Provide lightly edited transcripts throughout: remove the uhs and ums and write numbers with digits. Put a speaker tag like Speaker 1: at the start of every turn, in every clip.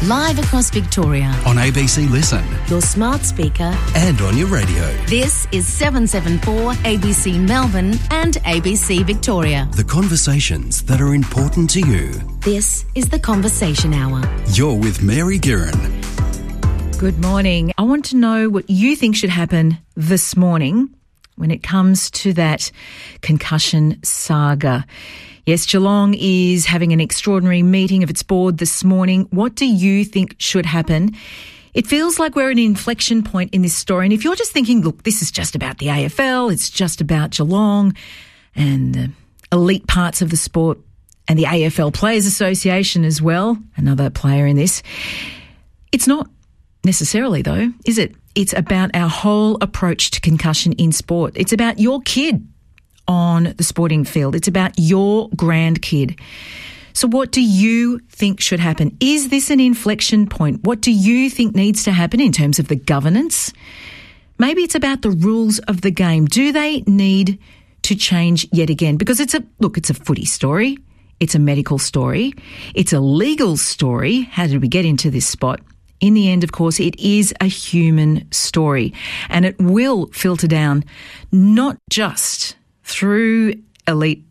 Speaker 1: Live across Victoria.
Speaker 2: On ABC Listen.
Speaker 1: Your smart speaker.
Speaker 2: And on your radio.
Speaker 1: This is 774 ABC Melbourne and ABC Victoria.
Speaker 2: The conversations that are important to you.
Speaker 1: This is The Conversation Hour.
Speaker 2: You're with Mary Guerin.
Speaker 3: Good morning. I want to know what you think should happen this morning when it comes to that concussion saga. Yes, Geelong is having an extraordinary meeting of its board this morning. What do you think should happen? It feels like we're at an inflection point in this story. And if you're just thinking, look, this is just about the AFL, it's just about Geelong and the elite parts of the sport and the AFL Players Association as well, another player in this. It's not necessarily, though, is it? It's about our whole approach to concussion in sport. It's about your kid on the sporting field. It's about your grandkid. So what do you think should happen? Is this an inflection point? What do you think needs to happen in terms of the governance? Maybe it's about the rules of the game. Do they need to change yet again? Because it's a footy story. It's a medical story. It's a legal story. How did we get into this spot? In the end, of course, it is a human story, and it will filter down not just through elite,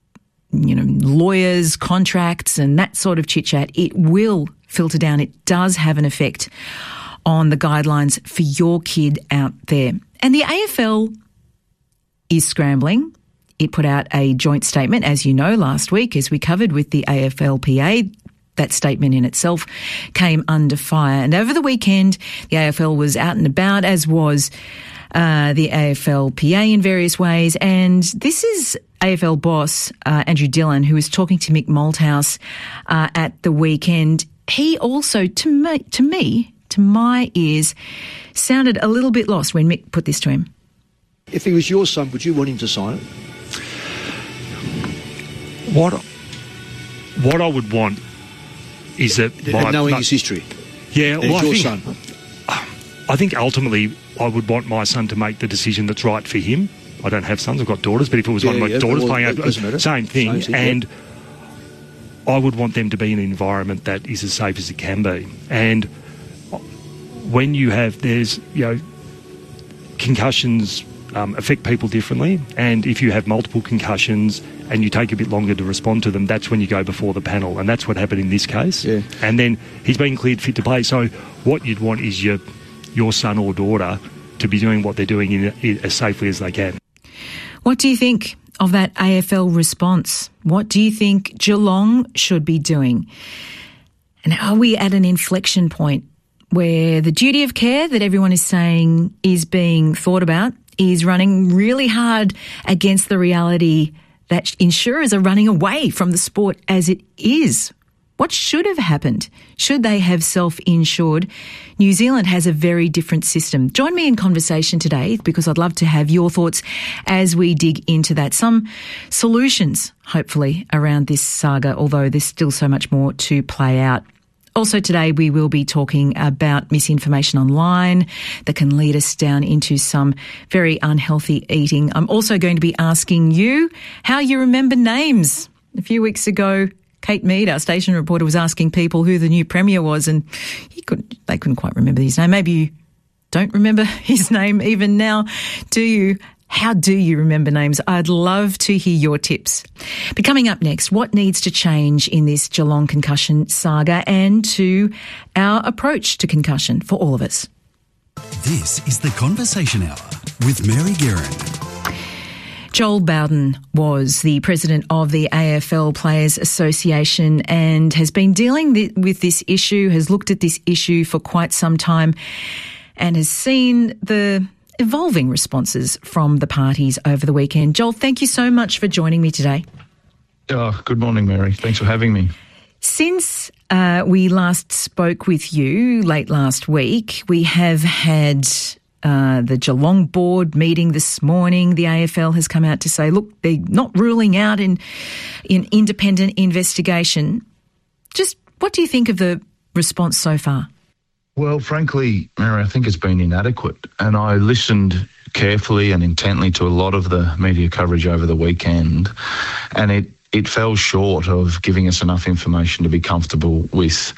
Speaker 3: lawyers, contracts and that sort of chit-chat. It will filter down. It does have an effect on the guidelines for your kid out there. And the AFL is scrambling. It put out a joint statement, as you know, last week, as we covered with the AFLPA. That statement in itself came under fire. And over the weekend, the AFL was out and about, as was the AFLPA in various ways. And this is AFL boss Andrew Dillon, who was talking to Mick Malthouse at the weekend. He also, to my ears, sounded a little bit lost when Mick put this to him.
Speaker 4: If he was your son, would you want him to sign it?
Speaker 5: What I would want is that
Speaker 4: knowing his history.
Speaker 5: Yeah, well,
Speaker 4: your son.
Speaker 5: I think ultimately I would want my son to make the decision that's right for him. I don't have sons, I've got daughters, but if it was one of my daughters playing out, same thing. And I would want them to be in an environment that is as safe as it can be. And when concussions affect people differently, and if you have multiple concussions and you take a bit longer to respond to them, that's when you go before the panel, and that's what happened in this case. Yeah. And then he's been cleared fit to play. So what you'd want is your son or daughter to be doing what they're doing as safely as they can.
Speaker 3: What do you think of that AFL response? What do you think Geelong should be doing? And are we at an inflection point where the duty of care that everyone is saying is being thought about is running really hard against the reality that insurers are running away from the sport as it is? What should have happened? Should they have self-insured? New Zealand has a very different system. Join me in conversation today because I'd love to have your thoughts as we dig into that. Some solutions, hopefully, around this saga, although there's still so much more to play out. Also today, we will be talking about misinformation online that can lead us down into some very unhealthy eating. I'm also going to be asking you how you remember names. A few weeks ago, Kate Mead, our station reporter, was asking people who the new Premier was, and they couldn't quite remember his name. Maybe you don't remember his name even now, do you? How do you remember names? I'd love to hear your tips. But coming up next, what needs to change in this Geelong concussion saga and to our approach to concussion for all of us?
Speaker 2: This is The Conversation Hour with Mary Guerin.
Speaker 3: Joel Bowden was the president of the AFL Players Association and has been dealing with this issue, has looked at this issue for quite some time and has seen the evolving responses from the parties over the weekend. Joel, thank you so much for joining me today.
Speaker 6: Good morning, Mary. Thanks for having me.
Speaker 3: Since we last spoke with you late last week, we have had the Geelong board meeting this morning. The AFL has come out to say, look, they're not ruling out an independent investigation. Just what do you think of the response so far?
Speaker 6: Well, frankly, Mary, I think it's been inadequate. And I listened carefully and intently to a lot of the media coverage over the weekend, and it fell short of giving us enough information to be comfortable with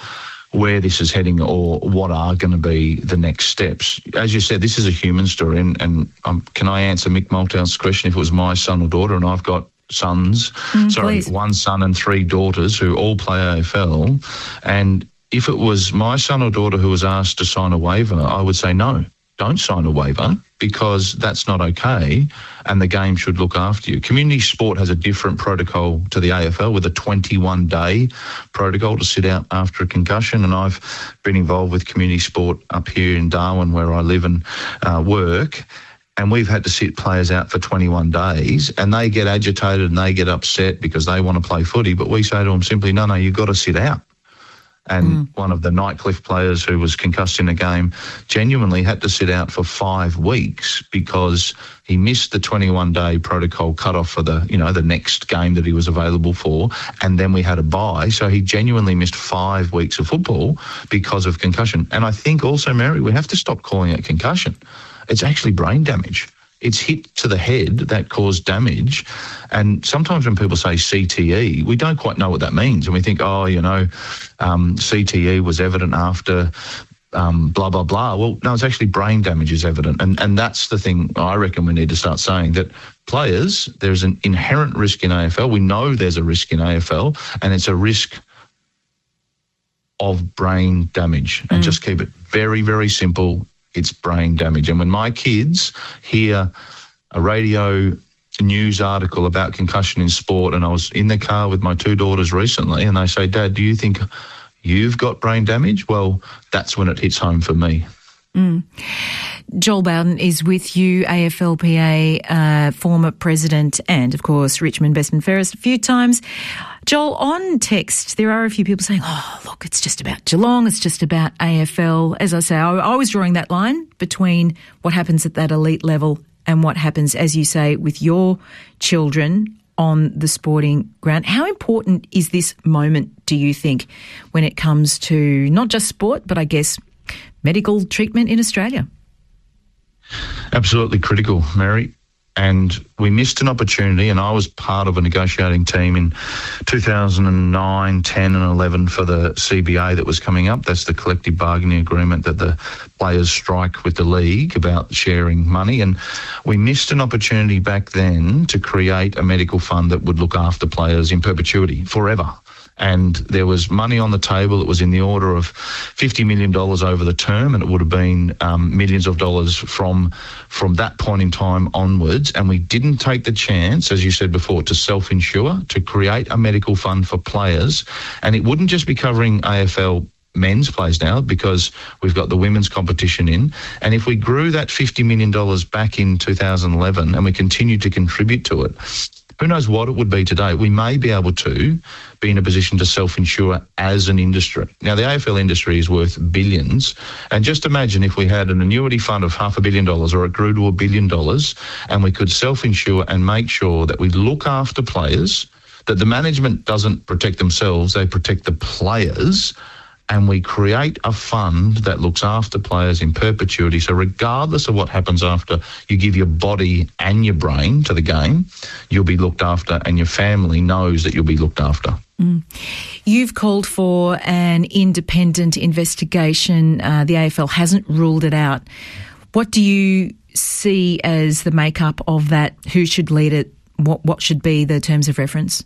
Speaker 6: where this is heading or what are going to be the next steps. As you said, this is a human story, and can I answer Mick Malthouse' question? If it was my son or daughter, and I've got sons,
Speaker 3: please.
Speaker 6: one son and 3 daughters who all play AFL, and if it was my son or daughter who was asked to sign a waiver, I would say no, don't sign a waiver, because that's not okay, and the game should look after you. Community sport has a different protocol to the AFL with a 21-day protocol to sit out after a concussion, and I've been involved with community sport up here in Darwin where I live and work, and we've had to sit players out for 21 days, and they get agitated and they get upset because they want to play footy, but we say to them simply, no, you've got to sit out. And one of the Nightcliff players who was concussed in a game genuinely had to sit out for 5 weeks because he missed the 21-day protocol cutoff for the next game that he was available for, and then we had a bye. So he genuinely missed 5 weeks of football because of concussion. And I think also, Mary, we have to stop calling it concussion. It's actually brain damage. It's hit to the head that caused damage. And sometimes when people say CTE, we don't quite know what that means. And we think, CTE was evident after blah, blah, blah. Well, no, it's actually brain damage is evident. And that's the thing I reckon we need to start saying, that players, there's an inherent risk in AFL. We know there's a risk in AFL, and it's a risk of brain damage. And just keep it very, very simple. It's brain damage. And when my kids hear a radio news article about concussion in sport, and I was in the car with my 2 daughters recently, and they say, Dad, do you think you've got brain damage? Well, that's when it hits home for me.
Speaker 3: Joel Bowden is with you, AFLPA former president, and of course Richmond Bestman Ferris a few times. Joel, on text, there are a few people saying, look, it's just about Geelong, it's just about AFL. As I say, I was drawing that line between what happens at that elite level and what happens, as you say, with your children on the sporting ground. How important is this moment, do you think, when it comes to not just sport, but I guess medical treatment in Australia?
Speaker 6: Absolutely critical, Mary. And we missed an opportunity, and I was part of a negotiating team in 2009, 10 and 11 for the CBA that was coming up. That's the collective bargaining agreement that the players strike with the league about sharing money. And we missed an opportunity back then to create a medical fund that would look after players in perpetuity, forever. And there was money on the table. It was in the order of $50 million over the term, and it would have been millions of dollars from that point in time onwards. And we didn't take the chance, as you said before, to self-insure, to create a medical fund for players. And it wouldn't just be covering AFL men's plays now, because we've got the women's competition in. And if we grew that $50 million back in 2011 and we continued to contribute to it, who knows what it would be today? We may be able to be in a position to self-insure as an industry. Now, the AFL industry is worth billions. And just imagine if we had an annuity fund of $500 million, or it grew to $1 billion, and we could self-insure and make sure that we look after players, that the management doesn't protect themselves, they protect the players, and we create a fund that looks after players in perpetuity. So regardless of what happens after you give your body and your brain to the game, you'll be looked after, and your family knows that you'll be looked after.
Speaker 3: You've called for an independent investigation. The AFL hasn't ruled it out. What do you see as the makeup of that? Who should lead it? What should be the terms of reference?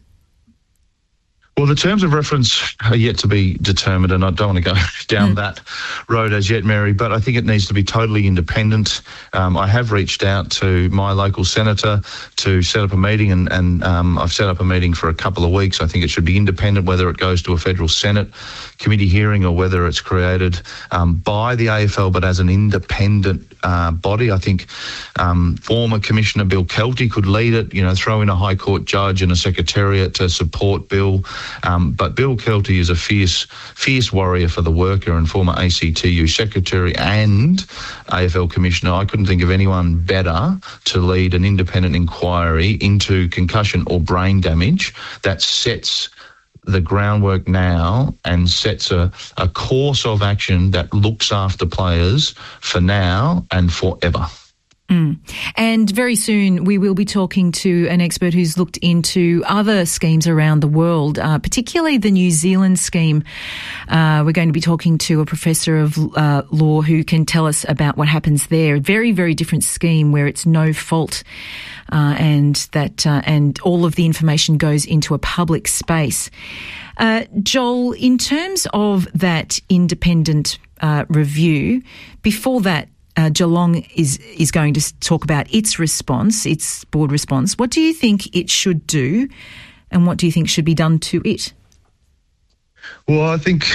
Speaker 6: Well, the terms of reference are yet to be determined, and I don't want to go down that road as yet, Mary, but I think it needs to be totally independent. I have reached out to my local senator to set up a meeting, and I've set up a meeting for a couple of weeks. I think it should be independent, whether it goes to a federal Senate committee hearing or whether it's created by the AFL, but as an independent body. I think former Commissioner Bill Kelty could lead it, throw in a High Court judge and a secretariat to support Bill. But Bill Kelty is a fierce warrior for the worker and former ACTU secretary and AFL commissioner. I couldn't think of anyone better to lead an independent inquiry into concussion or brain damage that sets the groundwork now and sets a course of action that looks after players for now and forever.
Speaker 3: And very soon we will be talking to an expert who's looked into other schemes around the world, particularly the New Zealand scheme. We're going to be talking to a professor of law who can tell us about what happens there. A very, very different scheme where it's no fault, and all of the information goes into a public space. Joel, in terms of that independent review, before that, Geelong is going to talk about its response, its board response. What do you think it should do, and what do you think should be done to it?
Speaker 6: Well, I think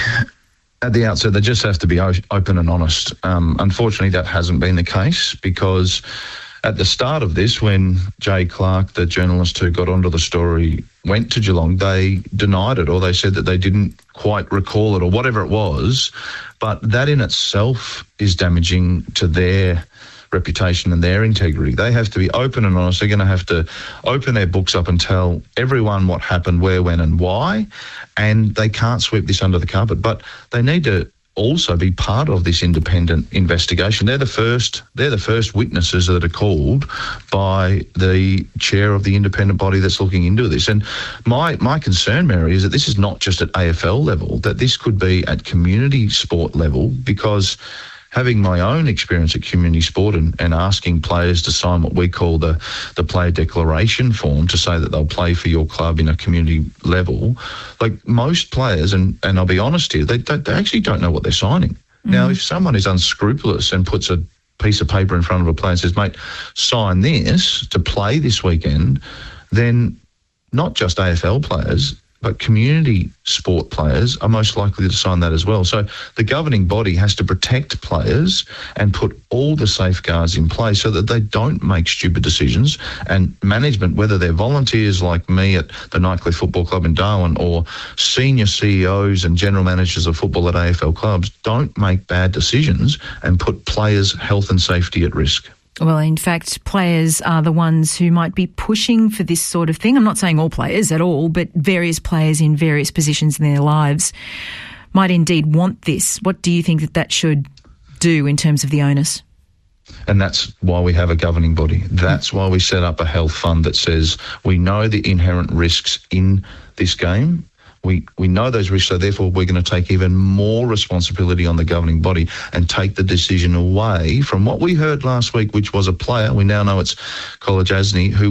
Speaker 6: at the outset they just have to be open and honest. Unfortunately, that hasn't been the case, because at the start of this, when Jay Clark, the journalist who got onto the story, went to Geelong, they denied it, or they said that they didn't quite recall it, or whatever it was. But that in itself is damaging to their reputation and their integrity. They have to be open and honest. They're going to have to open their books up and tell everyone what happened, where, when and why. And they can't sweep this under the carpet. But they need to also be part of this independent investigation. They're the first witnesses that are called by the chair of the independent body that's looking into this. And my concern, Mary, is that this is not just at AFL level, that this could be at community sport level, because having my own experience at community sport and asking players to sign what we call the player declaration form to say that they'll play for your club in a community level, like most players, and I'll be honest here, they actually don't know what they're signing. Mm-hmm. Now, if someone is unscrupulous and puts a piece of paper in front of a player and says, mate, sign this to play this weekend, then not just AFL players, but community sport players are most likely to sign that as well. So the governing body has to protect players and put all the safeguards in place so that they don't make stupid decisions. And management, whether they're volunteers like me at the Nightcliff Football Club in Darwin or senior CEOs and general managers of football at AFL clubs, don't make bad decisions and put players' health and safety at risk.
Speaker 3: Well, in fact, players are the ones who might be pushing for this sort of thing. I'm not saying all players at all, but various players in various positions in their lives might indeed want this. What do you think that should do in terms of the onus?
Speaker 6: And that's why we have a governing body. That's why we set up a health fund that says we know the inherent risks in this game. We know those risks, so therefore we're going to take even more responsibility on the governing body and take the decision away from what we heard last week, which was a player, we now know it's Kolodjasny, who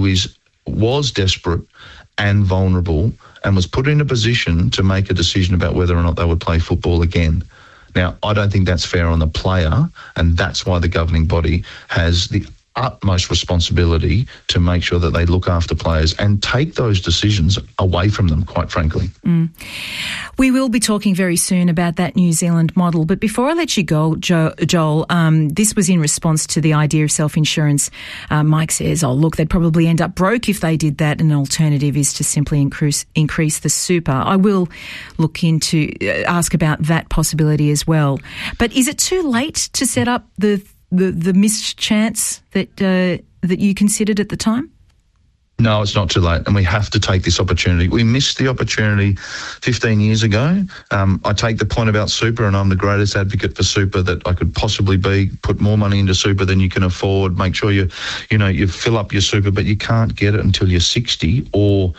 Speaker 6: was desperate and vulnerable and was put in a position to make a decision about whether or not they would play football again. Now, I don't think that's fair on the player, and that's why the governing body has the utmost responsibility to make sure that they look after players and take those decisions away from them, quite frankly.
Speaker 3: We will be talking very soon about that New Zealand model, but before I let you go, Joel, this was in response to the idea of self-insurance. Mike says, look, they'd probably end up broke if they did that. An alternative is to simply increase the super. I will look into, ask about that possibility as well. But is it too late to set up the missed chance that you considered at the time?
Speaker 6: No, it's not too late, and we have to take this opportunity. We missed the opportunity 15 years ago. I take the point about super, and I'm the greatest advocate for super that I could possibly be. Put more money into super than you can afford. Make sure you fill up your super, but you can't get it until you're 60 or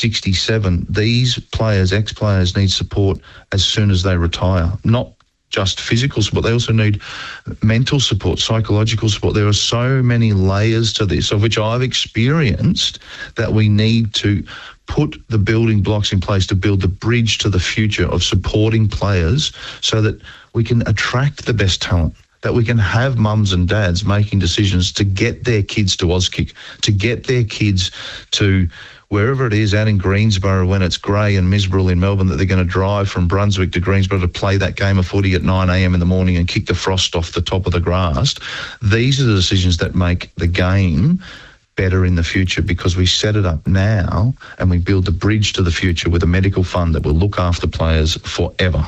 Speaker 6: 67. These players, ex-players, need support as soon as they retire, not just physical support. They also need mental support, psychological support. There are so many layers to this, of which I've experienced, that we need to put the building blocks in place to build the bridge to the future of supporting players so that we can attract the best talent, that we can have mums and dads making decisions to get their kids to Auskick, to get their kids to wherever it is out in Greensborough when it's grey and miserable in Melbourne, that they're going to drive from Brunswick to Greensborough to play that game of footy at 9 a.m. in the morning and kick the frost off the top of the grass. These are the decisions that make the game better in the future, because we set it up now and we build the bridge to the future with a medical fund that will look after players forever.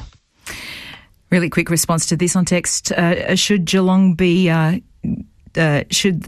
Speaker 3: Really quick response to this on text. Should Geelong be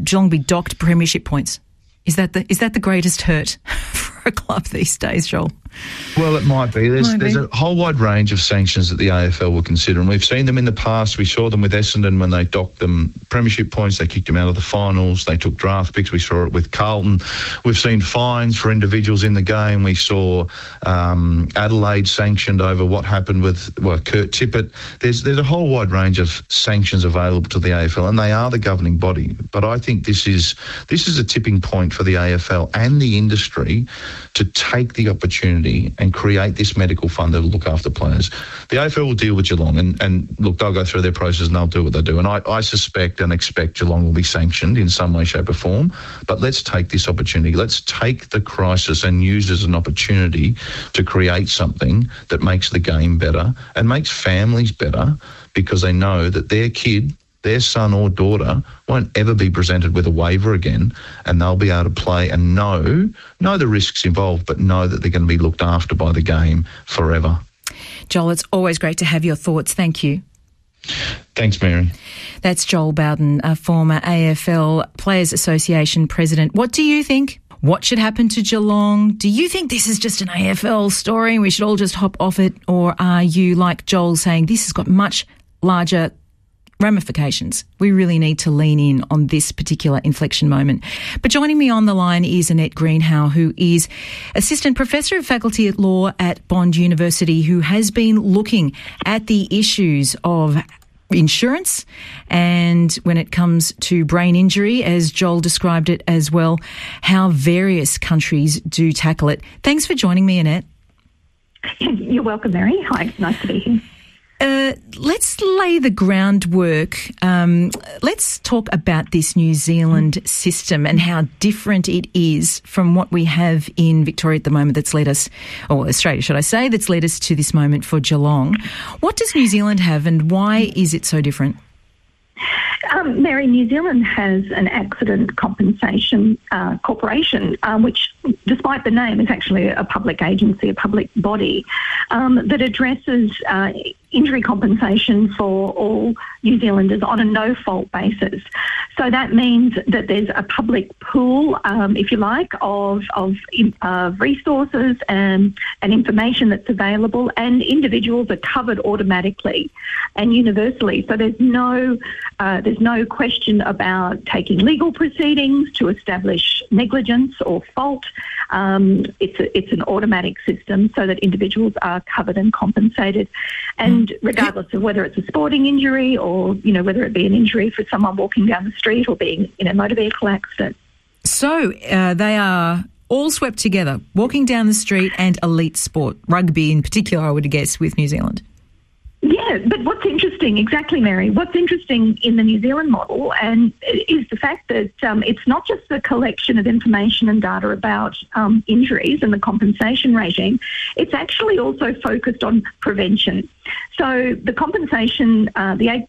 Speaker 3: docked premiership points? Is that the greatest hurt for a club these days, Joel?
Speaker 6: Well, it might be. There's a whole wide range of sanctions that the AFL will consider, and we've seen them in the past. We saw them with Essendon when they docked them premiership points. They kicked them out of the finals. They took draft picks. We saw it with Carlton. We've seen fines for individuals in the game. We saw Adelaide sanctioned over what happened with Kurt Tippett. There's a whole wide range of sanctions available to the AFL, and they are the governing body. But I think this is a tipping point for the AFL and the industry to take the opportunity and create this medical fund that will look after players. The AFL will deal with Geelong, and look, they'll go through their process and they'll do what they do. And I suspect and expect Geelong will be sanctioned in some way, shape or form. But let's take this opportunity. Let's take the crisis and use it as an opportunity to create something that makes the game better and makes families better, because they know that their kid, their son or daughter, won't ever be presented with a waiver again, and they'll be able to play and know the risks involved, but know that they're going to be looked after by the game forever.
Speaker 3: Joel, it's always great to have your thoughts. Thank you.
Speaker 6: Thanks, Mary.
Speaker 3: That's Joel Bowden, a former AFL Players Association president. What do you think? What should happen to Geelong? Do you think this is just an AFL story and we should all just hop off it? Or are you, like Joel, saying this has got much larger ramifications? We really need to lean in on this particular inflection moment. But joining me on the line is Annette Greenhow, who is Assistant Professor of Faculty at Law at Bond University, who has been looking at the issues of insurance and when it comes to brain injury, as Joel described it as well, how various countries do tackle it. Thanks for joining me, Annette.
Speaker 7: You're welcome, Mary. Hi, nice to be here.
Speaker 3: Let's lay the groundwork. Let's talk about this New Zealand system and how different it is from what we have in Victoria at the moment that's led us, or Australia, should I say, that's led us to this moment for Geelong. What does New Zealand have and why is it so different?
Speaker 7: Mary, New Zealand has an accident compensation corporation, which, despite the name, is actually a public agency, a public body, that addresses injury compensation for all New Zealanders on a no-fault basis. So that means that there's a public pool, if you like, of resources and information that's available, and individuals are covered automatically and universally. So there's no question about taking legal proceedings to establish negligence or fault. It's an automatic system so that individuals are covered and compensated. And regardless of whether it's a sporting injury or, whether it be an injury for someone walking down the street or being in a motor vehicle accident.
Speaker 3: So they are all swept together, walking down the street and elite sport, rugby in particular, I would guess, with New Zealand.
Speaker 7: Yeah, but what's interesting, exactly, Mary, what's interesting in the New Zealand model is the fact that it's not just the collection of information and data about injuries and the compensation regime, it's actually also focused on prevention. So the compensation, the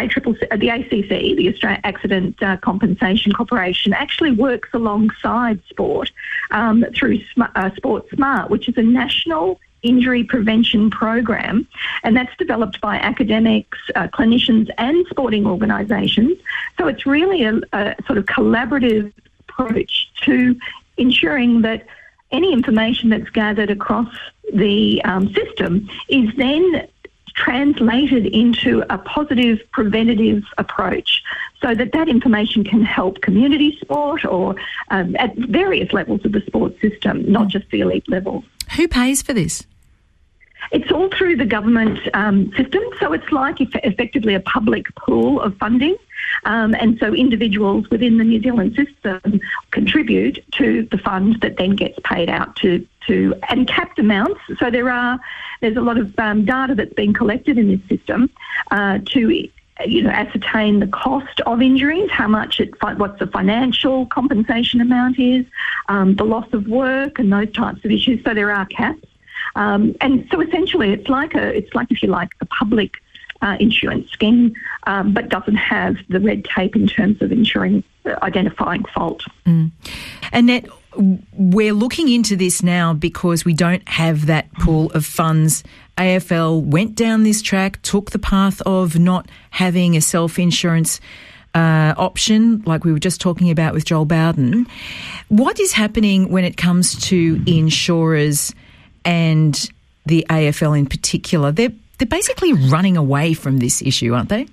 Speaker 7: ACC, the Australian Accident Compensation Corporation, actually works alongside sport through Sport Smart, which is a national injury prevention program, and that's developed by academics, clinicians and sporting organisations. So it's really a sort of collaborative approach to ensuring that any information that's gathered across the system is then translated into a positive preventative approach so that information can help community sport or at various levels of the sports system, not just the elite levels.
Speaker 3: Who pays for this?
Speaker 7: It's all through the government system, so it's like effectively a public pool of funding, and so individuals within the New Zealand system contribute to the fund that then gets paid out to and capped amounts. So there's a lot of data that's been collected in this system to ascertain the cost of injuries, what the financial compensation amount is, the loss of work and those types of issues. So there are caps. And so essentially it's like if you like a public insurance scheme, but doesn't have the red tape in terms of identifying fault.
Speaker 3: Annette, we're looking into this now because we don't have that pool of funds. AFL went down this track, took the path of not having a self-insurance option, like we were just talking about with Joel Bowden. What is happening when it comes to insurers and the AFL in particular, they're basically running away from this issue, aren't they?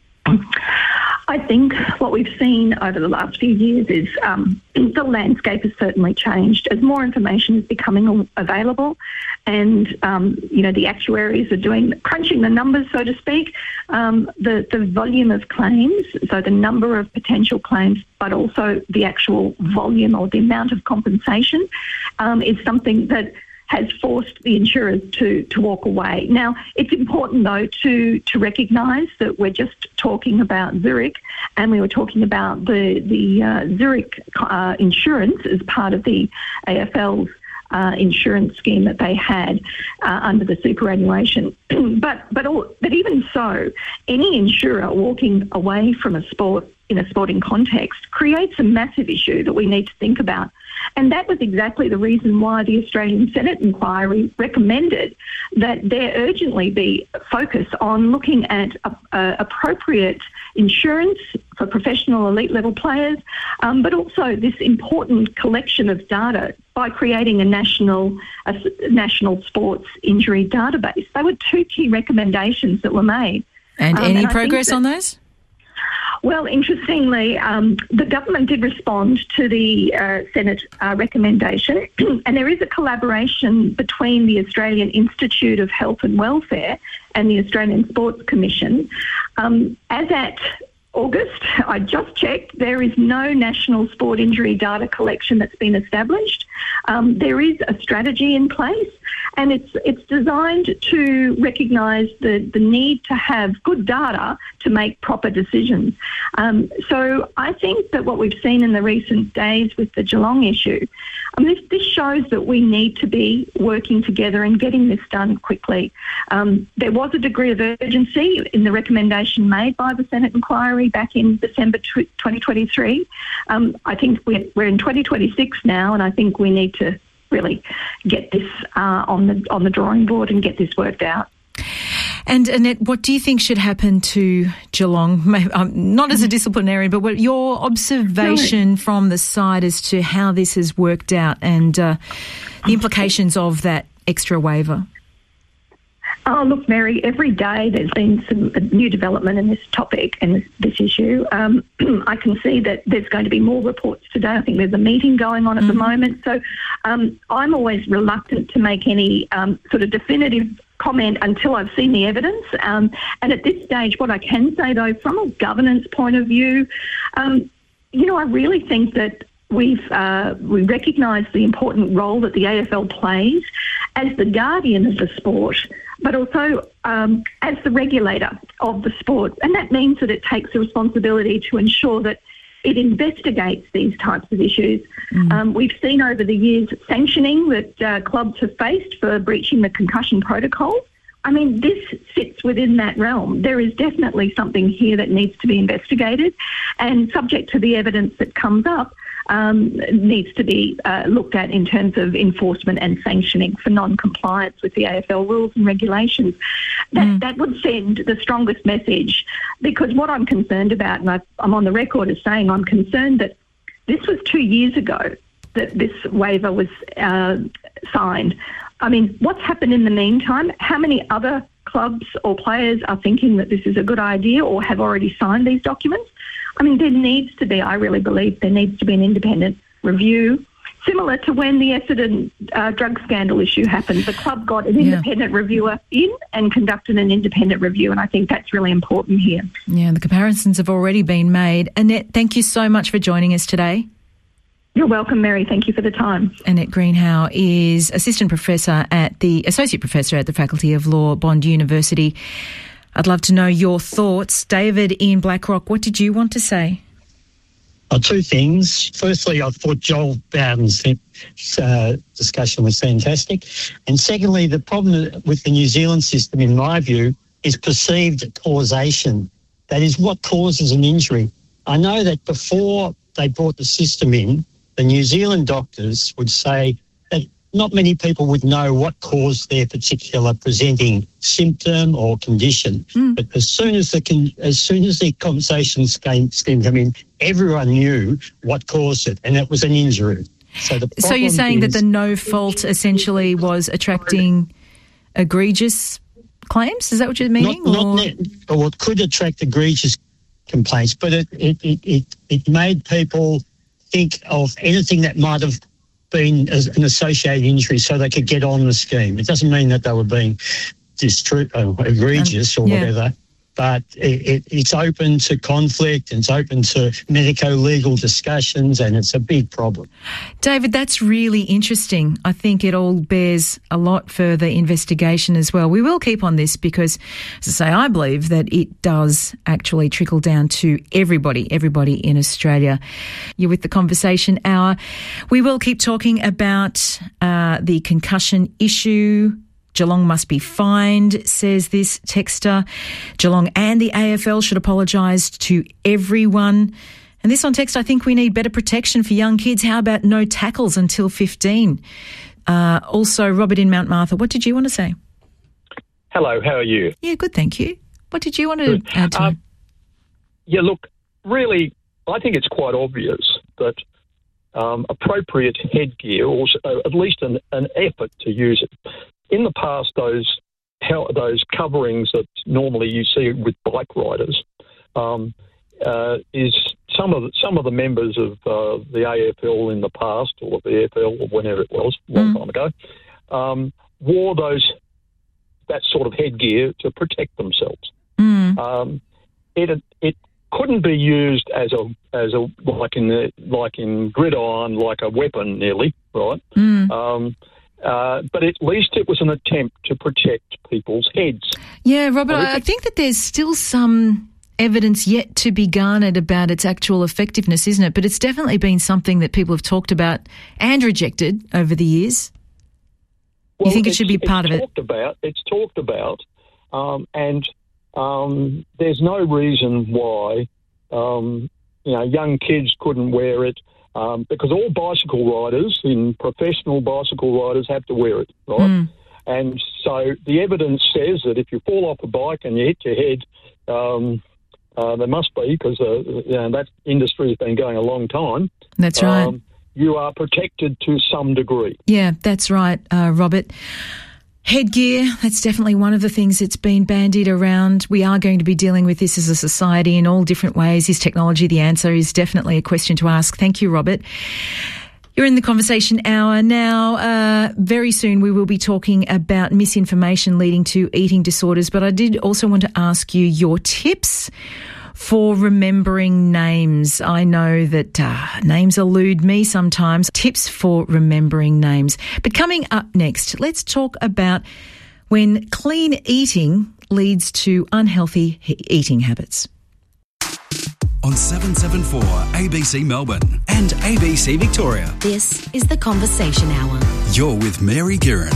Speaker 7: I think what we've seen over the last few years is the landscape has certainly changed as more information is becoming available, and the actuaries are crunching the numbers, so to speak. The volume of claims, so the number of potential claims, but also the actual volume or the amount of compensation, is something that has forced the insurers to walk away. Now, it's important, though, to recognise that we're just talking about Zurich, and we were talking about the Zurich insurance as part of the AFL's insurance scheme that they had under the superannuation. But even so, any insurer walking away from a sport in a sporting context creates a massive issue that we need to think about. And that was exactly the reason why the Australian Senate inquiry recommended that there urgently be focus on looking at appropriate insurance for professional elite level players, but also this important collection of data by creating a national sports injury database. They were two key recommendations that were made.
Speaker 3: And any progress on those?
Speaker 7: Well, interestingly, the government did respond to the Senate recommendation, and there is a collaboration between the Australian Institute of Health and Welfare and the Australian Sports Commission. As at August, I just checked, there is no national sport injury data collection that's been established. There is a strategy in place, and it's designed to recognise the need to have good data to make proper decisions. So I think that what we've seen in the recent days with the Geelong issue, this shows that we need to be working together and getting this done quickly. There was a degree of urgency in the recommendation made by the Senate inquiry back in December 2023. I think we're in 2026 now, and I think we need to really get this on the drawing board and get this worked out.
Speaker 3: And Annette, what do you think should happen to Geelong? Not as a disciplinarian, but what your observation from the side as to how this has worked out and the implications of that extra waiver?
Speaker 7: Oh, look, Mary, every day there's been some new development in this topic and this issue. I can see that there's going to be more reports today. I think there's a meeting going on at the moment. So I'm always reluctant to make any sort of definitive comment until I've seen the evidence. And at this stage, what I can say, though, from a governance point of view, I really think that we recognise the important role that the AFL plays as the guardian of the sport, but also as the regulator of the sport. And that means that it takes a responsibility to ensure that it investigates these types of issues. We've seen over the years sanctioning that clubs have faced for breaching the concussion protocol. I mean, this sits within that realm. There is definitely something here that needs to be investigated, and subject to the evidence that comes up, needs to be looked at in terms of enforcement and sanctioning for non-compliance with the AFL rules and regulations. That would send the strongest message, because what I'm concerned about, and I'm on the record as saying I'm concerned that this was 2 years ago that this waiver was signed. I mean, what's happened in the meantime? How many other clubs or players are thinking that this is a good idea or have already signed these documents? I mean, there needs to be, I really believe, there needs to be an independent review, similar to when the Essendon drug scandal issue happened. The club got an independent reviewer in and conducted an independent review, and I think that's really important here.
Speaker 3: Yeah, the comparisons have already been made. Annette, thank you so much for joining us today.
Speaker 7: You're welcome, Mary. Thank you for the time.
Speaker 3: Annette Greenhow is Associate Professor at the Faculty of Law, Bond University. I'd love to know your thoughts. David in Blackrock, what did you want to say?
Speaker 8: Two things. Firstly, I thought Joel Bowden's discussion was fantastic. And secondly, the problem with the New Zealand system, in my view, is perceived causation. That is, what causes an injury. I know that before they brought the system in, the New Zealand doctors would say that not many people would know what caused their particular presenting symptom or condition. But as soon as the compensation scheme came in, everyone knew what caused it, and that was an injury.
Speaker 3: So you're saying that the no fault essentially was attracting egregious claims? Is that what you're meaning?
Speaker 8: Or it could attract egregious complaints, but it made people think of anything that might have been as an associated injury so they could get on the scheme. It doesn't mean that they were being egregious or whatever, but it's open to conflict and it's open to medico-legal discussions, and it's a big problem.
Speaker 3: David, that's really interesting. I think it all bears a lot further investigation as well. We will keep on this because, as I say, I believe that it does actually trickle down to everybody in Australia. You're with the Conversation Hour. We will keep talking about the concussion issue. Geelong must be fined, says this texter. Geelong and the AFL should apologise to everyone. And this on text, I think we need better protection for young kids. How about no tackles until 15? Also, Robert in Mount Martha, what did you want to say?
Speaker 9: Hello, how are you?
Speaker 3: Yeah, good, thank you. What did you want to add to it?
Speaker 9: Yeah, look, really, I think it's quite obvious that appropriate headgear, or at least an effort to use it. In the past, those coverings that normally you see with bike riders is some of the members of the AFL in the past, or the AFL, or whenever it was, a long time ago, wore that sort of headgear to protect themselves. It couldn't be used as a like in gridiron, like a weapon nearly, right? But at least it was an attempt to protect people's heads.
Speaker 3: Yeah, Robert, I think that there's still some evidence yet to be garnered about its actual effectiveness, isn't it? But it's definitely been something that people have talked about and rejected over the years.
Speaker 9: Well,
Speaker 3: you think it should be part of it?
Speaker 9: It's talked about, and there's no reason why young kids couldn't wear it. Because all bicycle riders, professional bicycle riders, have to wear it, right? And so the evidence says that if you fall off a bike and you hit your head, there must be, because that industry has been going a long time.
Speaker 3: That's right.
Speaker 9: You are protected to some degree.
Speaker 3: Yeah, that's right, Robert. Headgear, that's definitely one of the things that's been bandied around. We are going to be dealing with this as a society in all different ways. Is technology the answer? Is definitely a question to ask. Thank you, Robert. You're in the Conversation Hour now. Very soon we will be talking about misinformation leading to eating disorders, but I did also want to ask you your tips for remembering names. I know that names elude me sometimes. Tips for remembering names. But coming up next, let's talk about when clean eating leads to unhealthy eating habits.
Speaker 2: On 774 ABC Melbourne and ABC Victoria.
Speaker 1: This is the Conversation Hour.
Speaker 2: You're with Mary Guerin.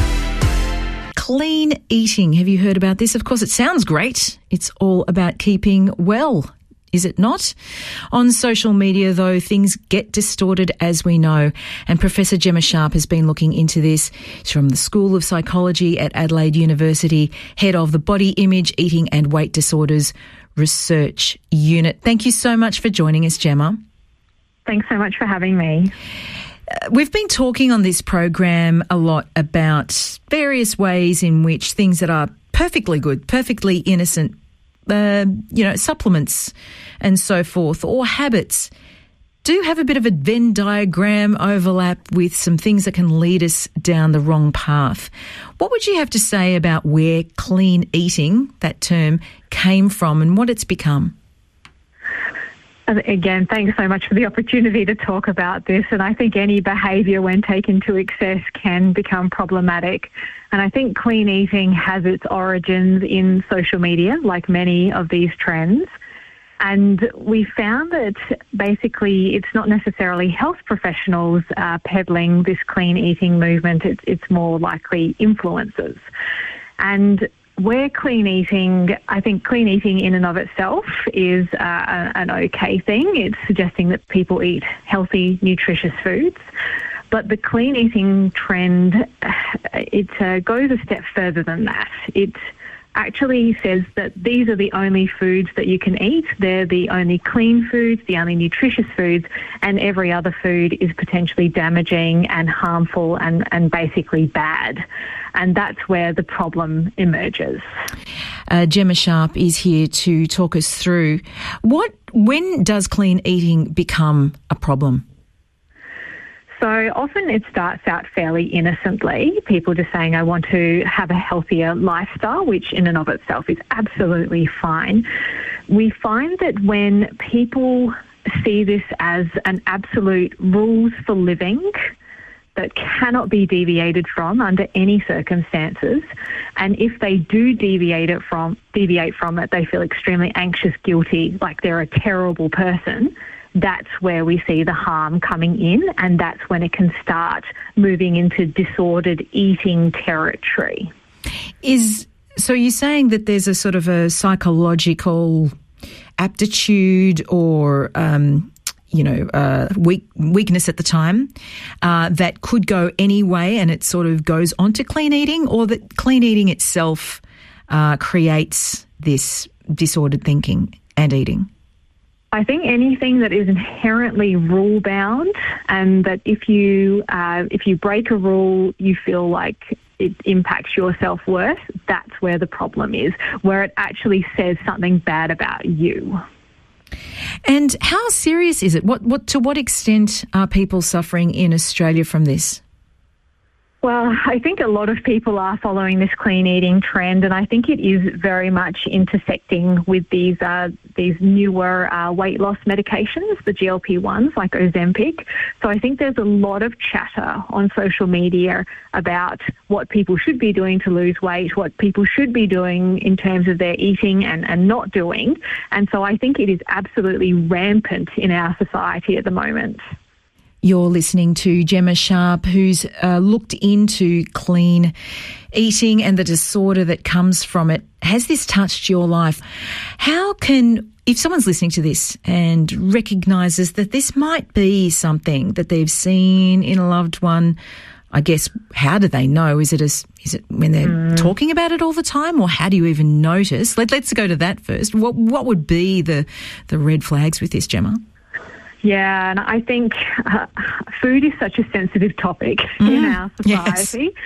Speaker 3: Clean eating. Have you heard about this? Of course, it sounds great. It's all about keeping well, is it not? On social media, though, things get distorted, as we know. And Professor Gemma Sharp has been looking into this. She's from the School of Psychology at Adelaide University, head of the Body Image, Eating and Weight Disorders Research Unit. Thank you so much for joining us, Gemma.
Speaker 7: Thanks so much for having me.
Speaker 3: We've been talking on this program a lot about various ways in which things that are perfectly good, perfectly innocent, supplements and so forth, or habits, do have a bit of a Venn diagram overlap with some things that can lead us down the wrong path. What would you have to say about where clean eating, that term, came from and what it's become?
Speaker 7: Again, thanks so much for the opportunity to talk about this. And I think any behaviour, when taken to excess, can become problematic. And I think clean eating has its origins in social media, like many of these trends. And we found that basically it's not necessarily health professionals peddling this clean eating movement. It's more likely influencers. And where clean eating, I think clean eating in and of itself is an okay thing. It's suggesting that people eat healthy, nutritious foods. But the clean eating trend, it goes a step further than that. It actually says that these are the only foods that you can eat. They're the only clean foods, the only nutritious foods, and every other food is potentially damaging and harmful and basically bad. And that's where the problem emerges.
Speaker 3: Gemma Sharp is here to talk us through when does clean eating become a problem?
Speaker 7: So often it starts out fairly innocently. People just saying, I want to have a healthier lifestyle, which in and of itself is absolutely fine. We find that when people see this as an absolute rules for living that cannot be deviated from under any circumstances, and if they do deviate from it, they feel extremely anxious, guilty, like they're a terrible person. That's where we see the harm coming in, and that's when it can start moving into disordered eating territory.
Speaker 3: So you're saying that there's a sort of a psychological aptitude or weakness at the time that could go any way, and it sort of goes onto clean eating, or that clean eating itself creates this disordered thinking and eating?
Speaker 7: I think anything that is inherently rule-bound, and that if you break a rule, you feel like it impacts your self-worth, that's where the problem is, where it actually says something bad about you.
Speaker 3: And how serious is it? To what extent are people suffering in Australia from this?
Speaker 7: Well, I think a lot of people are following this clean eating trend, and I think it is very much intersecting with these newer weight loss medications, the GLP-1s like Ozempic. So I think there's a lot of chatter on social media about what people should be doing to lose weight, what people should be doing in terms of their eating and not doing. And so I think it is absolutely rampant in our society at the moment.
Speaker 3: You're listening to Gemma Sharp, who's looked into clean eating and the disorder that comes from it. Has this touched your life? If someone's listening to this and recognises that this might be something that they've seen in a loved one, I guess, how do they know? Is it when they're talking about it all the time, or how do you even notice? Let's go to that first. What would be the red flags with this, Gemma?
Speaker 7: Yeah, and I think food is such a sensitive topic in our society. Yes.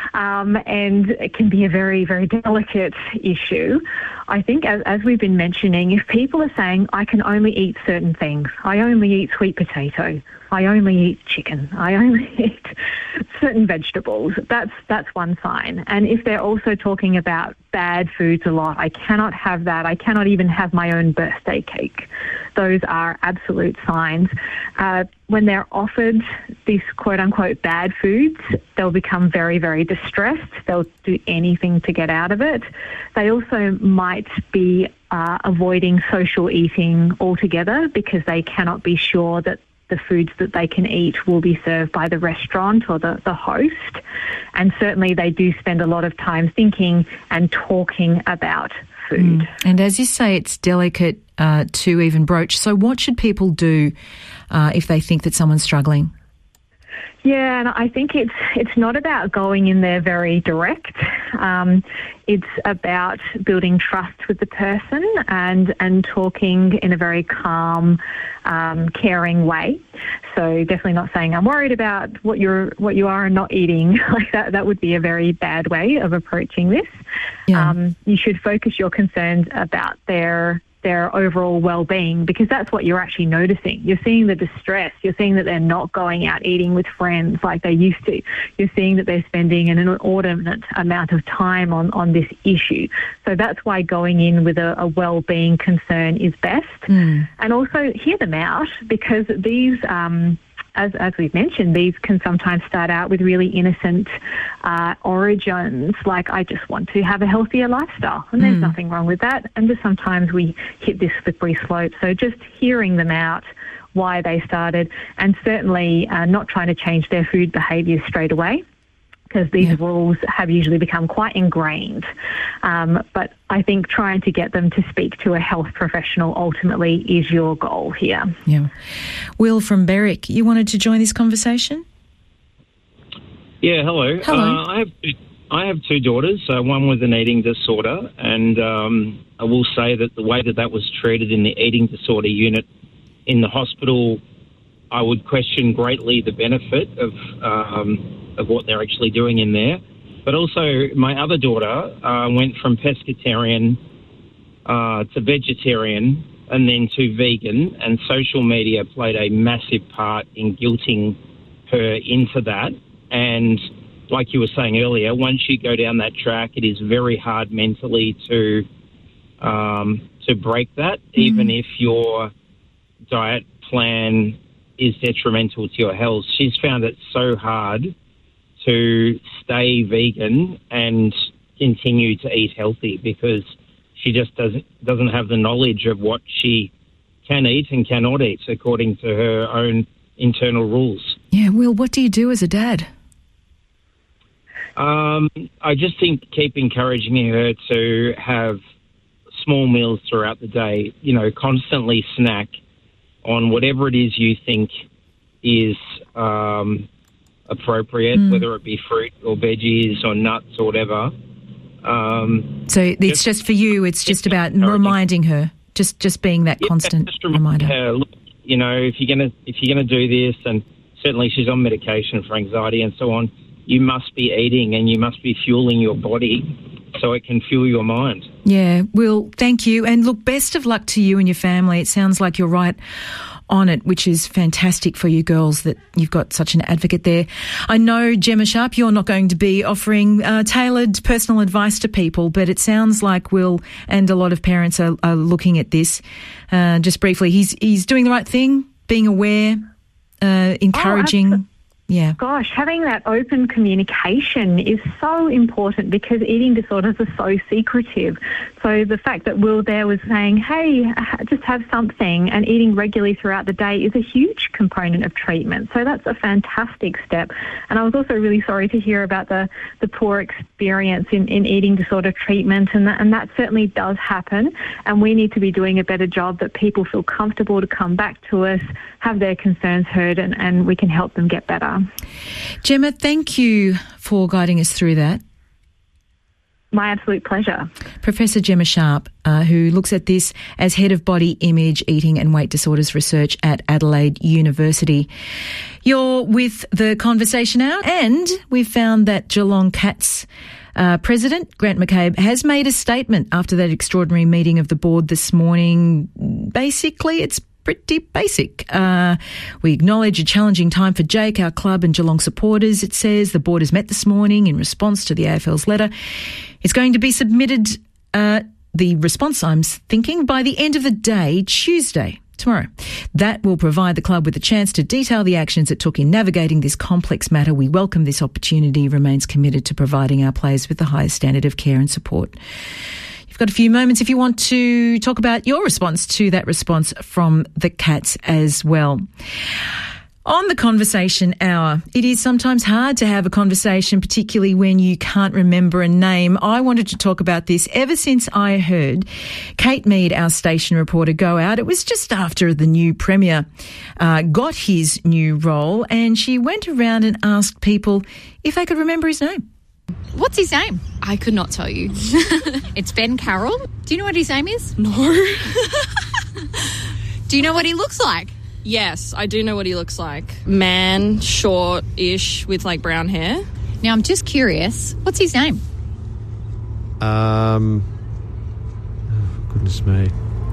Speaker 7: And it can be a very, very delicate issue. I think, as we've been mentioning, if people are saying, I can only eat certain things, I only eat sweet potato, I only eat chicken, I only eat certain vegetables, that's one sign. And if they're also talking about bad foods a lot, I cannot have that, I cannot even have my own birthday cake, those are absolute signs. When they're offered these quote-unquote bad foods, they'll become very, very distressed. They'll do anything to get out of it. They also might be avoiding social eating altogether because they cannot be sure that the foods that they can eat will be served by the restaurant or the host. And certainly they do spend a lot of time thinking and talking about food.
Speaker 3: And as you say, it's delicate to even broach. So what should people do if they think that someone's struggling?
Speaker 7: Yeah, and I think it's not about going in there very direct. It's about building trust with the person and talking in a very calm, caring way. So definitely not saying, I'm worried about what you are and not eating. Like that would be a very bad way of approaching this. Yeah. You should focus your concerns about their overall well-being, because that's what you're actually noticing. You're seeing the distress. You're seeing that they're not going out eating with friends like they used to. You're seeing that they're spending an inordinate amount of time on this issue. So that's why going in with a well-being concern is best. And also hear them out, because these as we've mentioned, these can sometimes start out with really innocent origins, like I just want to have a healthier lifestyle, and there's nothing wrong with that. And just sometimes we hit this slippery slope. So just hearing them out, why they started, and certainly not trying to change their food behaviours straight away, because these rules have usually become quite ingrained. But I think trying to get them to speak to a health professional ultimately is your goal here.
Speaker 3: Yeah. Will from Berwick, you wanted to join this conversation?
Speaker 10: Yeah, hello.
Speaker 3: Hello.
Speaker 10: I I have two daughters, one with an eating disorder, and I will say that the way that was treated in the eating disorder unit in the hospital, I would question greatly the benefit of what they're actually doing in there. But also, my other daughter went from pescatarian to vegetarian and then to vegan, and social media played a massive part in guilting her into that. And like you were saying earlier, once you go down that track, it is very hard mentally to break that, even if your diet plan is detrimental to your health. She's found it so hard to stay vegan and continue to eat healthy because she just doesn't have the knowledge of what she can eat and cannot eat according to her own internal rules.
Speaker 3: Yeah, Will, what do you do as a dad?
Speaker 10: I just think keep encouraging her to have small meals throughout the day, constantly snack on whatever it is you think is appropriate, whether it be fruit or veggies or nuts or whatever.
Speaker 3: So it's just for you, it's just about reminding her, just being that constant reminder.
Speaker 10: Her, look, if you're gonna do this, and certainly she's on medication for anxiety and so on, you must be eating and you must be fueling your body so it can fuel your mind.
Speaker 3: Yeah, Will, thank you. And look, best of luck to you and your family. It sounds like you're right on it, which is fantastic for you girls that you've got such an advocate there. I know, Gemma Sharp, you're not going to be offering tailored personal advice to people, but it sounds like Will and a lot of parents are looking at this. Just briefly, he's doing the right thing, being aware, encouraging. Yeah.
Speaker 11: Gosh, having that open communication is so important because eating disorders are so secretive. So the fact that Will there was saying, hey, just have something, and eating regularly throughout the day is a huge component of treatment. So that's a fantastic step. And I was also really sorry to hear about the poor experience in eating disorder treatment, and that certainly does happen. And we need to be doing a better job that people feel comfortable to come back to us, have their concerns heard, and we can help them get better.
Speaker 3: Gemma, thank you for guiding us through that.
Speaker 11: My absolute pleasure.
Speaker 3: Professor Gemma Sharp, who looks at this as Head of Body Image, Eating and Weight Disorders Research at Adelaide University. You're with The Conversation Hour, and we've found that Geelong Cats President Grant McCabe has made a statement after that extraordinary meeting of the board this morning. Basically, it's pretty basic. We acknowledge a challenging time for Jake, our club and Geelong supporters. It says the board has met this morning in response to the AFL's letter. It's going to be submitted, the response I'm thinking, by the end of the day, Tuesday, tomorrow. That will provide the club with a chance to detail the actions it took in navigating this complex matter. We welcome this opportunity, remains committed to providing our players with the highest standard of care and support. You've got a few moments if you want to talk about your response to that response from the Cats as well. On the Conversation Hour, it is sometimes hard to have a conversation, particularly when you can't remember a name. I wanted to talk about this ever since I heard Kate Mead, our station reporter, go out. It was just after the new Premier got his new role, and she went around and asked people if they could remember his name.
Speaker 12: What's his name? I could not tell you. It's Ben Carroll. Do you know what his name is? No. Do you know what he looks like?
Speaker 13: Yes, I do know what he looks like. Man, short-ish, with like brown hair.
Speaker 12: Now, I'm just curious, what's his name?
Speaker 14: Oh, goodness me.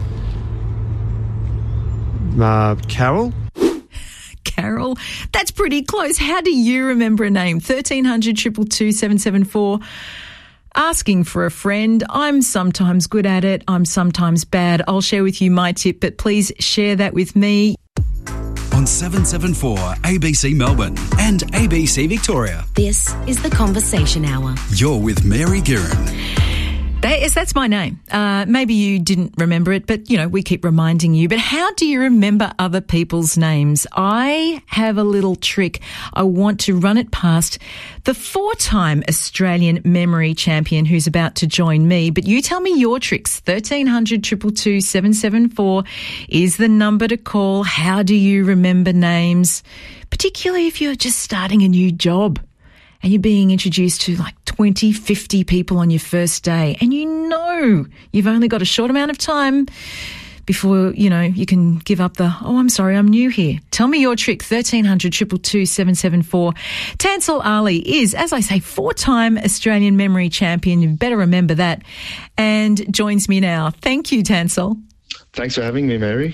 Speaker 14: Carol?
Speaker 3: Carol? That's pretty close. How do you remember a name? 1300 222 774. Asking for a friend. I'm sometimes good at it. I'm sometimes bad. I'll share with you my tip, but please share that with me.
Speaker 2: On 774 ABC Melbourne and ABC Victoria.
Speaker 1: This is The Conversation Hour.
Speaker 2: You're with Mary Guerin.
Speaker 3: That's my name. Maybe you didn't remember it, but, we keep reminding you. But how do you remember other people's names? I have a little trick. I want to run it past the 4-time Australian memory champion who's about to join me. But you tell me your tricks. 1300 222 774 is the number to call. How do you remember names? Particularly if you're just starting a new job. and you're being introduced to like 20, 50 people on your first day, and you know you've only got a short amount of time before, you can give up the, I'm sorry, I'm new here. Tell me your trick, 1300 222 774. Tansal Ali is, as I say, 4-time Australian memory champion. You better remember that. And joins me now. Thank you, Tansal.
Speaker 15: Thanks for having me, Mary.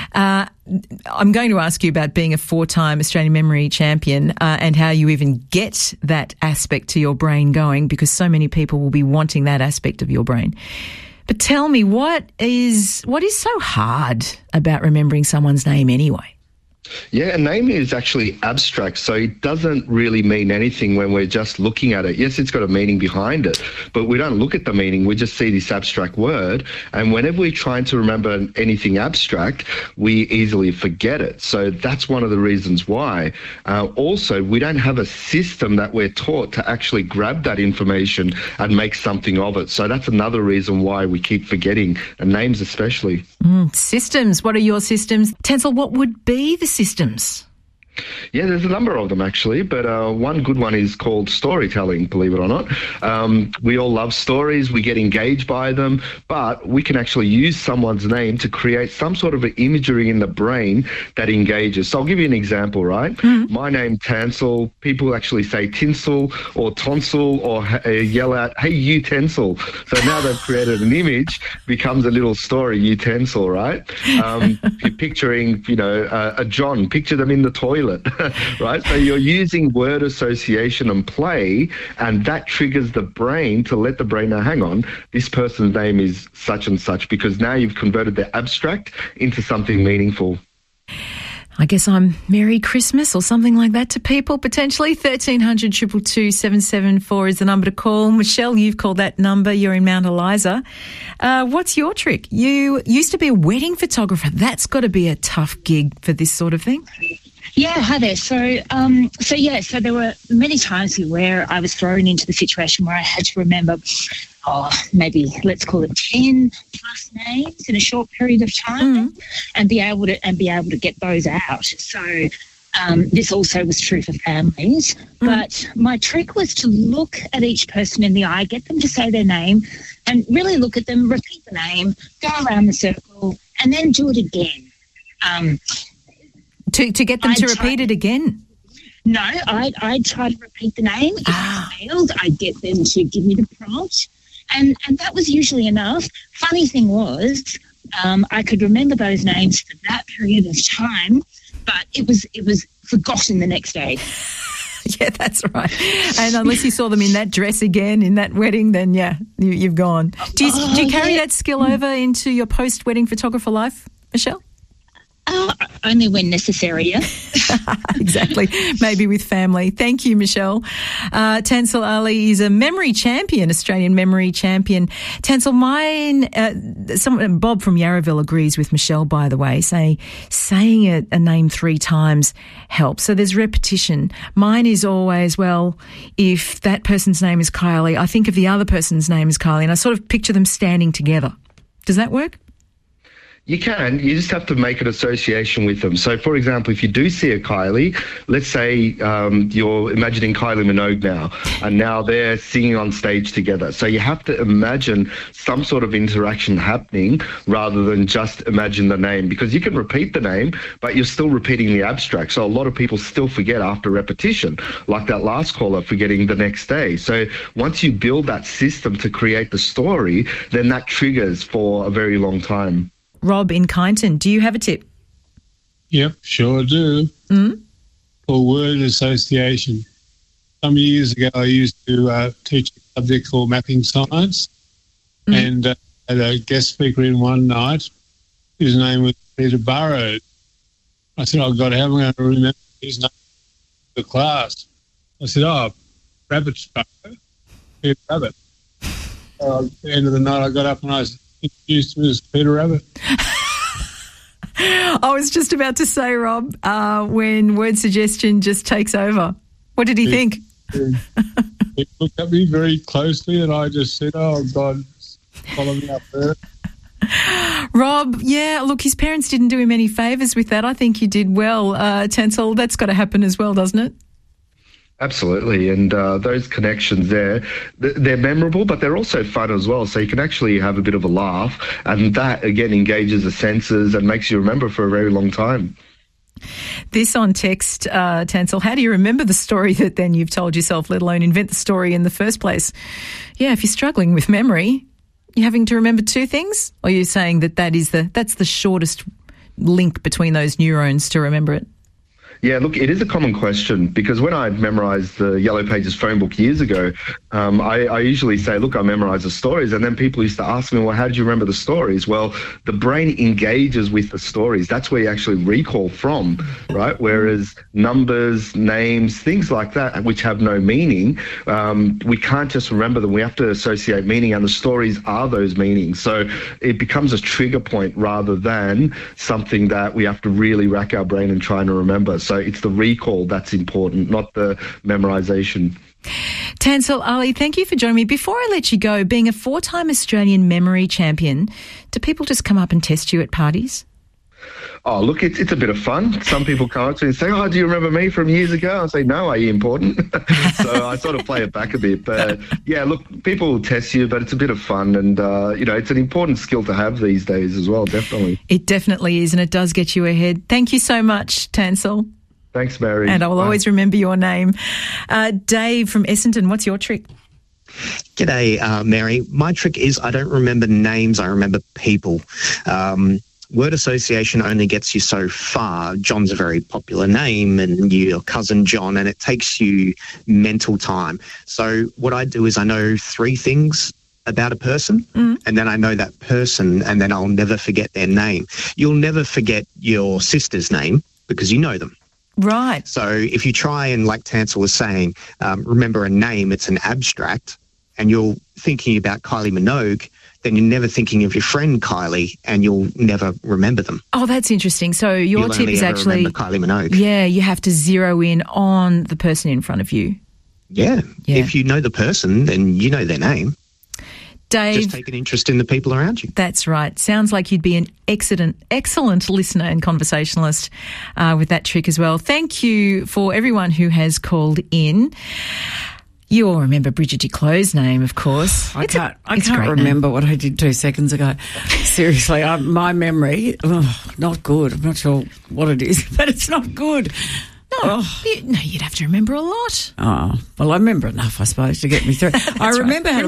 Speaker 3: I'm going to ask you about being a 4-time Australian memory champion and how you even get that aspect to your brain going, because so many people will be wanting that aspect of your brain. But tell me, what is so hard about remembering someone's name anyway?
Speaker 15: Yeah, a name is actually abstract, so it doesn't really mean anything when we're just looking at it. Yes, it's got a meaning behind it, but we don't look at the meaning. We just see this abstract word, and whenever we're trying to remember anything abstract, we easily forget it. So that's one of the reasons why. Also, we don't have a system that we're taught to actually grab that information and make something of it. So that's another reason why we keep forgetting, and names especially.
Speaker 3: Systems. What are your systems? Tansal, what would be the systems?
Speaker 15: Yeah, there's a number of them actually, but one good one is called storytelling, believe it or not. We all love stories, we get engaged by them, but we can actually use someone's name to create some sort of an imagery in the brain that engages. So I'll give you an example, right? My name, Tansal, people actually say tinsel or tonsil or yell out, hey, utensil. So now they've created an image, becomes a little story, utensil, right? If you're picturing, a John, picture them in the toilet. Right? So you're using word association and play, and that triggers the brain to let the brain know, hang on, this person's name is such and such, because now you've converted the abstract into something meaningful.
Speaker 3: I guess I'm Merry Christmas or something like that to people, potentially. 1300 222 774 is the number to call. Michelle, you've called that number. You're in Mount Eliza. What's your trick? You used to be a wedding photographer. That's got to be a tough gig for this sort of thing.
Speaker 16: Yeah, hi there. So there were many times where I was thrown into the situation where I had to remember, maybe let's call it 10 plus names in a short period of time, and be able to get those out. So this also was true for families. But my trick was to look at each person in the eye, get them to say their name, and really look at them, repeat the name, go around the circle, and then do it again.
Speaker 3: To get them to repeat it again?
Speaker 16: No, I'd try to repeat the name. If it failed, I'd get them to give me the prompt. And that was usually enough. Funny thing was, I could remember those names for that period of time, but it was forgotten the next day.
Speaker 3: Yeah, that's right. And unless you saw them in that dress again, in that wedding, then yeah, you've gone. Do you carry that skill over into your post-wedding photographer life, Michelle?
Speaker 16: Only when necessary, yeah.
Speaker 3: Exactly. Maybe with family. Thank you, Michelle. Tansal Ali is a memory champion, Australian memory champion. Tansal, Bob from Yarraville agrees with Michelle, by the way, saying a name 3 times helps. So there's repetition. Mine is always, if that person's name is Kylie, I think of the other person's name as Kylie, and I sort of picture them standing together. Does that work?
Speaker 15: You can. You just have to make an association with them. So, for example, if you do see a Kylie, let's say you're imagining Kylie Minogue now, and now they're singing on stage together. So you have to imagine some sort of interaction happening rather than just imagine the name, because you can repeat the name, but you're still repeating the abstract. So a lot of people still forget after repetition, like that last caller forgetting the next day. So once you build that system to create the story, then that triggers for a very long time.
Speaker 3: Rob in Kyneton, do you have a tip?
Speaker 17: Yep, sure do. For word association. Some years ago, I used to teach a subject called mapping science, and had a guest speaker in one night. His name was Peter Burrows. I said, God, how am I going to remember his name for the class? I said, Rabbit Sparrow, Peter Rabbit. At the end of the night, I got up and I introduced him as Peter Rabbit.
Speaker 3: I was just about to say, Rob, when word suggestion just takes over. What did he think?
Speaker 17: He looked at me very closely and I just said, God, follow me up there.
Speaker 3: Rob, look, his parents didn't do him any favours with that. I think you did well, Tansal. That's got to happen as well, doesn't it?
Speaker 15: Absolutely, and those connections there, they're memorable, but they're also fun as well. So you can actually have a bit of a laugh, and that, again, engages the senses and makes you remember for a very long time.
Speaker 3: This on text, Tansel, how do you remember the story that then you've told yourself, let alone invent the story in the first place? Yeah, if you're struggling with memory, you're having to remember two things? Or you're saying that's the shortest link between those neurons to remember it?
Speaker 15: Yeah, look, it is a common question because when I memorised the Yellow Pages phone book years ago, I usually say, look, I memorise the stories. And then people used to ask me, well, how did you remember the stories? Well, the brain engages with the stories. That's where you actually recall from, right? Whereas numbers, names, things like that, which have no meaning, we can't just remember them. We have to associate meaning, and the stories are those meanings. So it becomes a trigger point rather than something that we have to really rack our brain and try and remember. So it's the recall that's important, not the memorisation.
Speaker 3: Tansel Ali, thank you for joining me. Before I let you go, being a 4-time Australian memory champion, do people just come up and test you at parties?
Speaker 15: Oh, look, it's a bit of fun. Some people come up to me and say, oh, do you remember me from years ago? I say, no, are you important? So I sort of play it back a bit. But, yeah, look, people will test you, but it's a bit of fun. And, it's an important skill to have these days as well, definitely.
Speaker 3: It definitely is, and it does get you ahead. Thank you so much, Tansel.
Speaker 15: Thanks, Mary.
Speaker 3: And I'll always remember your name. Dave from Essendon, what's your trick?
Speaker 18: G'day, Mary. My trick is I don't remember names, I remember people. Word association only gets you so far. John's a very popular name and your cousin John, and it takes you mental time. So what I do is I know 3 things about a person, and then I know that person, and then I'll never forget their name. You'll never forget your sister's name because you know them.
Speaker 3: Right.
Speaker 18: So if you try and, like Tansel was saying, remember a name, it's an abstract, and you're thinking about Kylie Minogue, then you're never thinking of your friend Kylie, and you'll never remember them.
Speaker 3: Oh, that's interesting. So your tip is actually
Speaker 18: remember Kylie Minogue.
Speaker 3: Yeah, you have to zero in on the person in front of you.
Speaker 18: Yeah. If you know the person, then you know their name.
Speaker 3: Dave,
Speaker 18: just take an interest in the people around you.
Speaker 3: That's right. Sounds like you'd be an excellent listener and conversationalist with that trick as well. Thank you for everyone who has called in. You all remember Bridget Duclos' name, of course.
Speaker 19: I can't remember what I did 2 seconds ago. Seriously, my memory, not good. I'm not sure what it is, but it's not good.
Speaker 3: No, you'd have to remember a lot.
Speaker 19: Oh, well, I remember enough, I suppose, to get me through. I remember how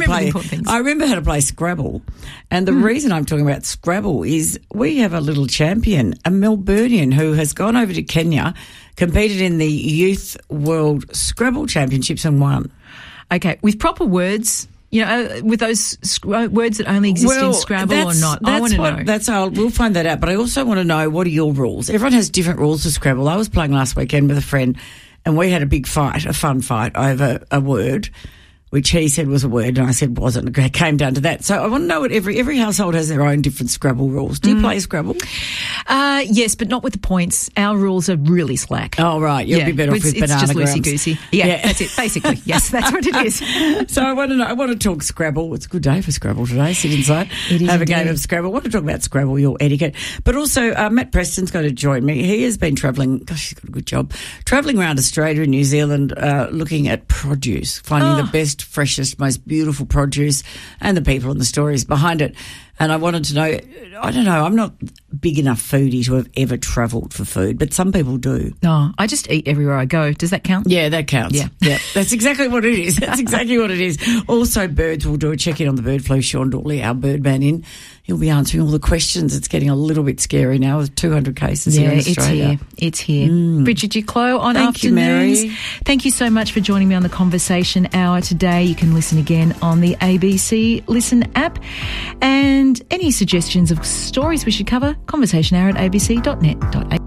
Speaker 19: to play Scrabble. And the reason I'm talking about Scrabble is we have a little champion, a Melburnian, who has gone over to Kenya, competed in the Youth World Scrabble Championships and won.
Speaker 3: Okay, with proper words, with those words that only exist in Scrabble or not? I want to know.
Speaker 19: We'll find that out. But I also want to know, what are your rules? Everyone has different rules for Scrabble. I was playing last weekend with a friend and we had a big fight, a fun fight over a word, which he said was a word and I said wasn't. It came down to that. So I want to know what every household has their own different Scrabble rules. Do you play Scrabble?
Speaker 3: Yes, but not with the points. Our rules are really slack.
Speaker 19: Oh, right. You'll be better off with banana
Speaker 3: It's just
Speaker 19: grams.
Speaker 3: loosey-goosey. Yeah, that's it, basically. Yes, that's what it is.
Speaker 19: So I want to talk Scrabble. It's a good day for Scrabble today. Sit inside, have a game of Scrabble. I want to talk about Scrabble, your etiquette. But also, Matt Preston's going to join me. He has been travelling, gosh, he's got a good job, travelling around Australia and New Zealand looking at produce, finding the best, freshest, most beautiful produce and the people and the stories behind it. And I wanted to know, I don't know, I'm not big enough foodie to have ever travelled for food, but some people do.
Speaker 3: No, I just eat everywhere I go. Does that count?
Speaker 19: Yeah, that counts. Yeah. That's exactly what it is. That's exactly what it is. Also, birds, we'll do a check-in on the bird flu. Sean Dawley, our bird man in. He'll be answering all the questions. It's getting a little bit scary now with 200 cases here in Australia.
Speaker 3: It's here. Bridget Duclos on
Speaker 19: Thank
Speaker 3: Afternoons.
Speaker 19: you, Mary.
Speaker 3: Thank you so much for joining me on the Conversation Hour today. You can listen again on the ABC Listen app. And any suggestions of stories we should cover, conversationhour@abc.net.au.